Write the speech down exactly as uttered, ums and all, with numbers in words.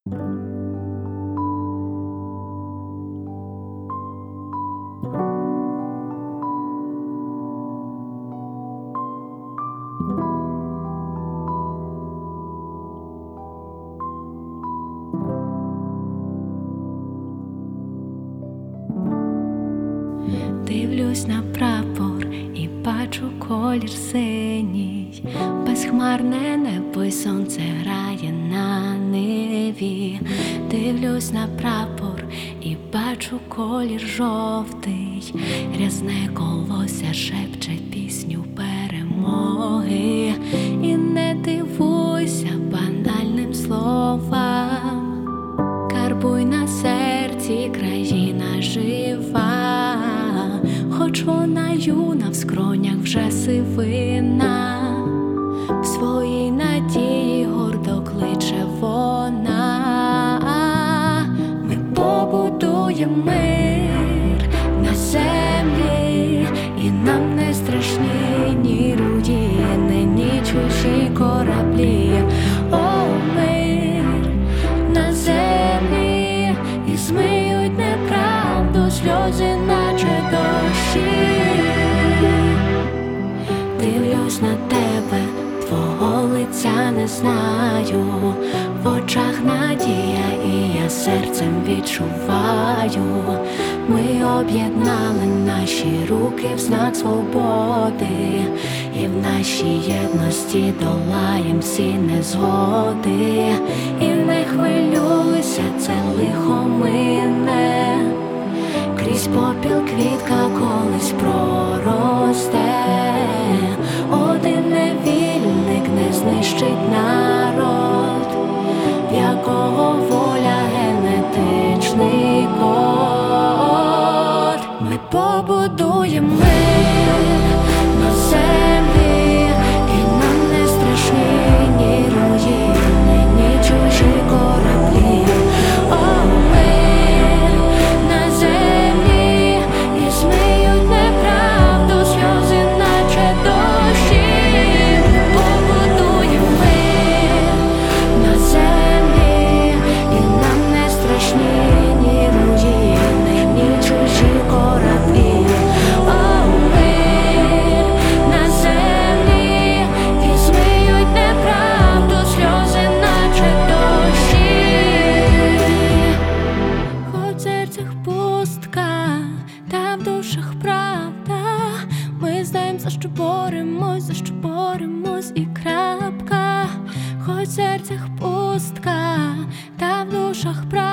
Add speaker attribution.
Speaker 1: Дивлюсь на прапор і бачу колір синій, безхмарне небо й сонце грає на ниві. Дивлюсь на прапор і бачу колір жовтий, рясне колося шепче пісню перемоги. І не дивуйся банальним словам, карбуй на серці, країна жива. Хоч вона юна, в скронях вже сивина, в своїй надії гордо кличе вона. Ми побудуємо мир на землі, і нам не страшні ні руїни, ні чужі кораблі. О, мир на землі, і змиють неправду сльози, наче дощі. Дивлюсь на тебе, твого лиця не знаю, в очах надія, і я серцем відчуваю. Ми об'єднали наші руки в знак свободи, і в нашій єдності долаєм всі незгоди. І не хвилюйся, це лихо мине, крізь попіл квітка колись проросте. Один невільник не знищить народ, в якого воля генетичний код. Ми побудуємо мир на землі, і нам не страшні ні руїни, ні чужі кораблі. О, мир на землі, і змиють неправду сльози, наче дощі. Ми побудуємо мир на землі, і нам не страшні ні руїни, ні чужі кораблі. О, мир на землі, і змиють неправду сльози, наче дощі. Хоч в серцях пустка, та в душах правда, ми знаємо, за що боремось, за що боремось, і крапка. Хоч в серцях пустка, та в душах правда.